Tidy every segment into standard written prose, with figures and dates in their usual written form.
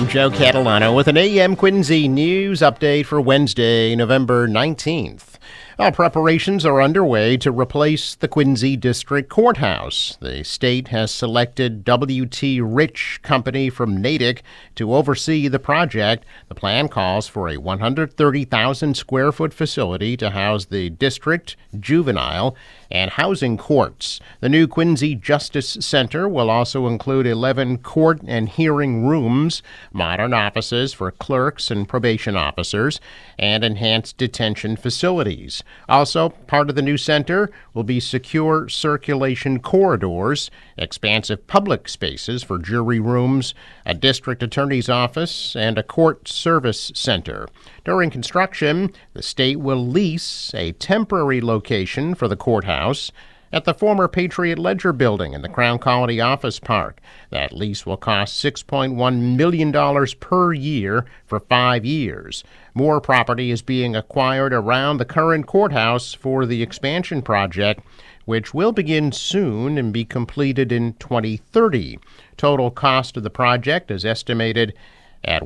I'm Joe Catalano with an AM Quincy news update for Wednesday, November 19th. Preparations are underway to replace the Quincy District Courthouse. The state has selected W.T. Rich Company from Natick to oversee the project. The plan calls for a 130,000 square foot facility to house the district, juvenile, and housing courts. The new Quincy Justice Center will also include 11 court and hearing rooms, modern offices for clerks and probation officers, and enhanced detention facilities. Also, part of the new center will be secure circulation corridors, expansive public spaces for jury rooms, a district attorney's office, and a court service center. During construction, the state will lease a temporary location for the courthouse at the former Patriot Ledger building in the Crown Colony Office Park. That lease will cost $6.1 million per year for 5 years. More property is being acquired around the current courthouse for the expansion project, which will begin soon and be completed in 2030. Total cost of the project is estimated at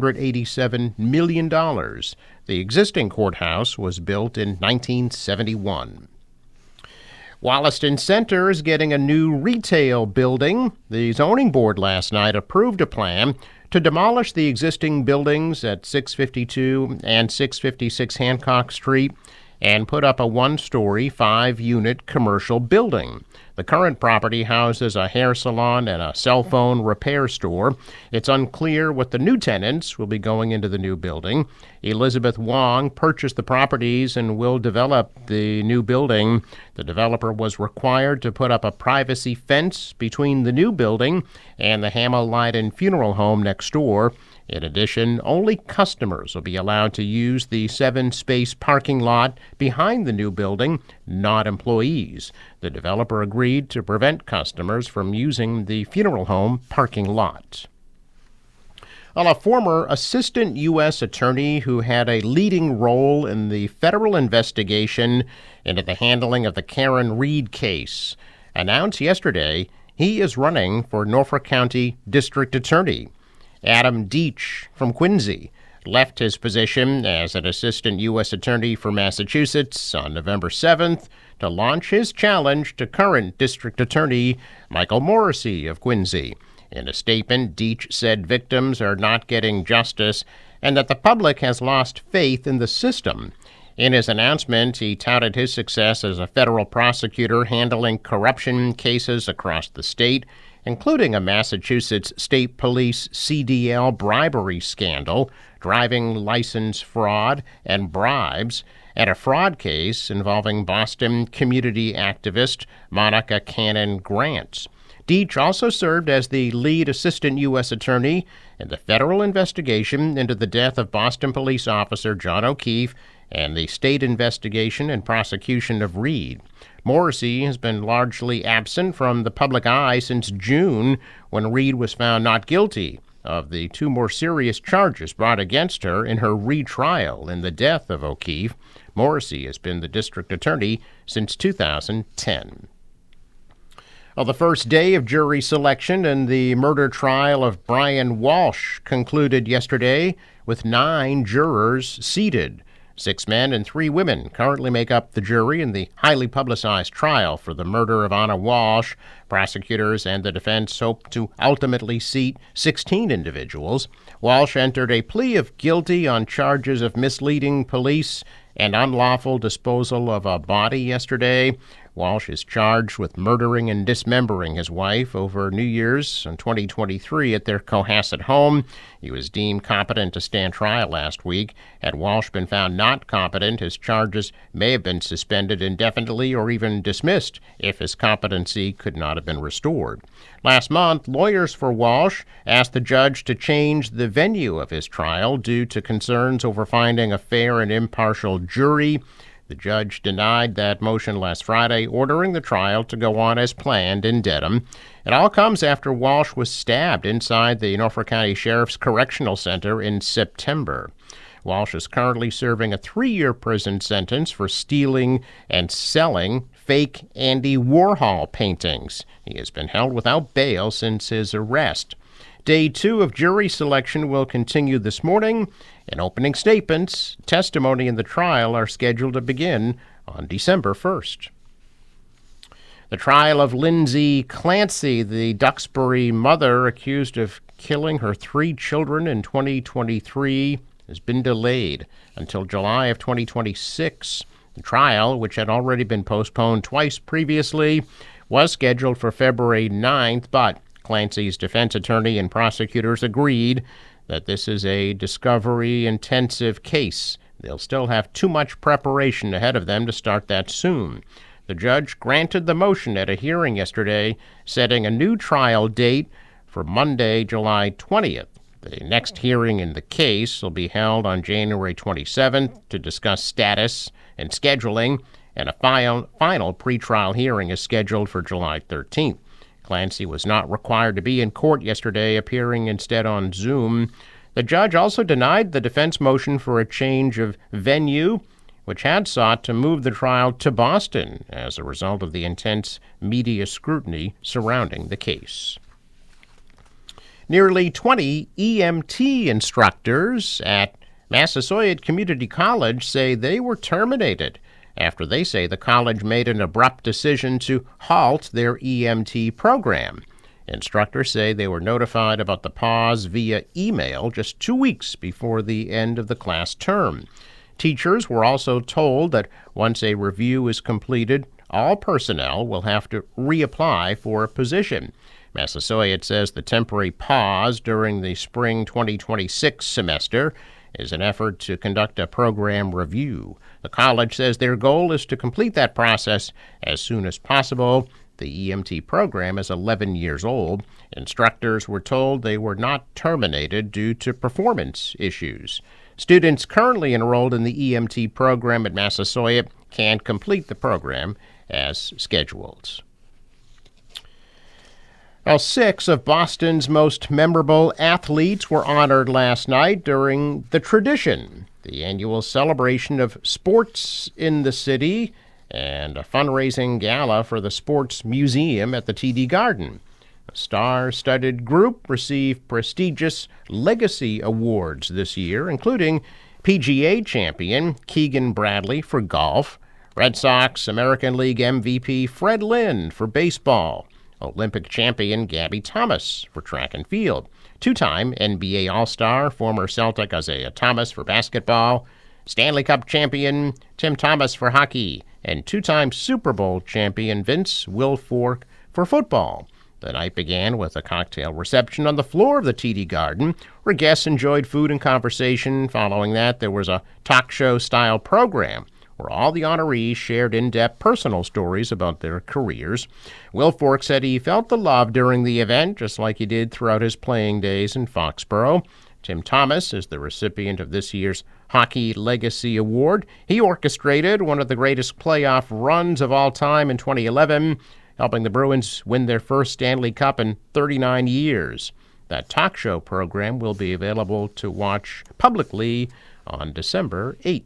$187 million. The existing courthouse was built in 1971. Wollaston Center is getting a new retail building. The zoning board last night approved a plan to demolish the existing buildings at 652 and 656 Hancock Street and put up a one-story, 5-unit commercial building. The current property houses a hair salon and a cell phone repair store. It's unclear what the new tenants will be going into the new building. Elizabeth Wong purchased the properties and will develop the new building. The developer was required to put up a privacy fence between the new building and the Hamel-Leiden funeral home next door. In addition, only customers will be allowed to use the 7-space parking lot behind the new building, not employees. The developer agreed to prevent customers from using the funeral home parking lot. Well, a former assistant U.S. attorney who had a leading role in the federal investigation into the handling of the Karen Reed case announced yesterday he is running for Norfolk County District Attorney. Adam Deach from Quincy left his position as an assistant U.S. attorney for Massachusetts on November 7th to launch his challenge to current district attorney Michael Morrissey of Quincy. In a statement, Deach said victims are not getting justice and that the public has lost faith in the system. In his announcement, he touted his success as a federal prosecutor handling corruption cases across the state, including a Massachusetts State Police CDL bribery scandal, driving license fraud and bribes, and a fraud case involving Boston community activist Monica Cannon Grant. Deach also served as the lead assistant U.S. attorney in the federal investigation into the death of Boston police officer John O'Keefe and the state investigation and prosecution of Reed. Morrissey has been largely absent from the public eye since June, when Reed was found not guilty of the 2 more serious charges brought against her in her retrial in the death of O'Keefe. Morrissey has been the district attorney since 2010. Well, the first day of jury selection in the murder trial of Brian Walsh concluded yesterday with 9 jurors seated. 6 men and 3 women currently make up the jury in the highly publicized trial for the murder of Anna Walsh. Prosecutors and the defense hope to ultimately seat 16 individuals. Walsh entered a plea of guilty on charges of misleading police and unlawful disposal of a body yesterday. Walsh is charged with murdering and dismembering his wife over New Year's in 2023 at their Cohasset home. He was deemed competent to stand trial last week. Had Walsh been found not competent, his charges may have been suspended indefinitely or even dismissed if his competency could not have been restored. Last month, lawyers for Walsh asked the judge to change the venue of his trial due to concerns over finding a fair and impartial jury. The judge denied that motion last Friday, ordering the trial to go on as planned in Dedham. It all comes after Walsh was stabbed inside the Norfolk County Sheriff's Correctional Center in September. Walsh is currently serving a 3-year prison sentence for stealing and selling fake Andy Warhol paintings. He has been held without bail since his arrest. Day 2 of jury selection will continue this morning, and opening statements, testimony in the trial are scheduled to begin on December 1st. The trial of Lindsay Clancy, the Duxbury mother accused of killing her 3 children in 2023, has been delayed until July of 2026. The trial, which had already been postponed twice previously, was scheduled for February 9th, but Clancy's defense attorney and prosecutors agreed that this is a discovery-intensive case. They'll still have too much preparation ahead of them to start that soon. The judge granted the motion at a hearing yesterday, setting a new trial date for Monday, July 20th. The next hearing in the case will be held on January 27th to discuss status and scheduling, and a final pretrial hearing is scheduled for July 13th. Clancy was not required to be in court yesterday, appearing instead on Zoom. The judge also denied the defense motion for a change of venue, which had sought to move the trial to Boston as a result of the intense media scrutiny surrounding the case. Nearly 20 EMT instructors at Massasoit Community College say they were terminated after they say the college made an abrupt decision to halt their EMT program. Instructors say they were notified about the pause via email just 2 weeks before the end of the class term. Teachers were also told that once a review is completed, all personnel will have to reapply for a position. Massasoit says the temporary pause during the spring 2026 semester is an effort to conduct a program review. The college says their goal is to complete that process as soon as possible. The EMT program is 11 years old. Instructors were told they were not terminated due to performance issues. Students currently enrolled in the EMT program at Massasoit can complete the program as scheduled. Now, 6 of Boston's most memorable athletes were honored last night during The Tradition, the annual celebration of sports in the city, and a fundraising gala for the Sports Museum at the TD Garden. A star-studded group received prestigious Legacy Awards this year, including PGA champion Keegan Bradley for golf, Red Sox American League MVP Fred Lynn for baseball, Olympic champion Gabby Thomas for track and field, 2-time NBA All-Star former Celtic Isaiah Thomas for basketball, Stanley Cup champion Tim Thomas for hockey, and 2-time Super Bowl champion Vince Wilfork for football. The night began with a cocktail reception on the floor of the TD Garden, where guests enjoyed food and conversation. Following that, there was a talk show-style program where all the honorees shared in-depth personal stories about their careers. Wilfork said he felt the love during the event, just like he did throughout his playing days in Foxborough. Tim Thomas is the recipient of this year's Hockey Legacy Award. He orchestrated one of the greatest playoff runs of all time in 2011, helping the Bruins win their first Stanley Cup in 39 years. That talk show program will be available to watch publicly on December 8th.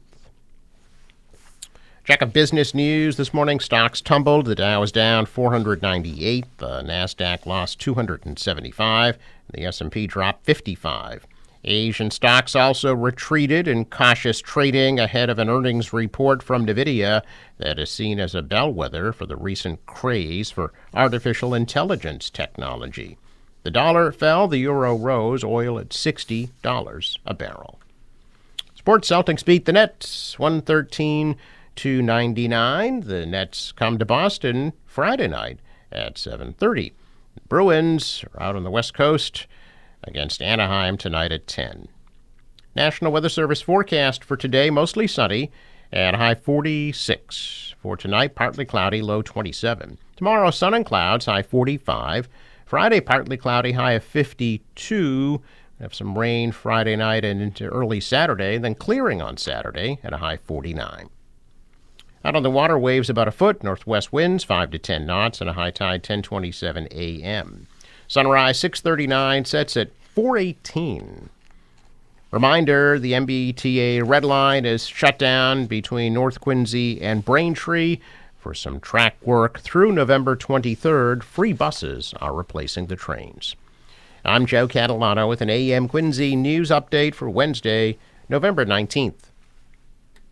Check of business news this morning. Stocks tumbled. The Dow is down 498. The Nasdaq lost 275. The S&P dropped 55. Asian stocks also retreated in cautious trading ahead of an earnings report from NVIDIA that is seen as a bellwether for the recent craze for artificial intelligence technology. The dollar fell. The euro rose. Oil at $60 a barrel. Sports: Celtics beat the Nets 113-299. The Nets come to Boston Friday night at 7:30. Bruins are out on the West Coast against Anaheim tonight at 10. National Weather Service forecast for today: mostly sunny at high 46. For tonight, partly cloudy, low 27. Tomorrow, sun and clouds, high 45. Friday, partly cloudy, high of 52. Have some rain Friday night and into early Saturday, then clearing on Saturday at a high 49. Out on the water, waves about a foot, northwest winds 5 to 10 knots, and a high tide 10:27 a.m. Sunrise 6:39, sets at 4:18. Reminder, the MBTA Red Line is shut down between North Quincy and Braintree for some track work through November 23rd. Free buses are replacing the trains. I'm Joe Catalano with an AM Quincy news update for Wednesday, November 19th.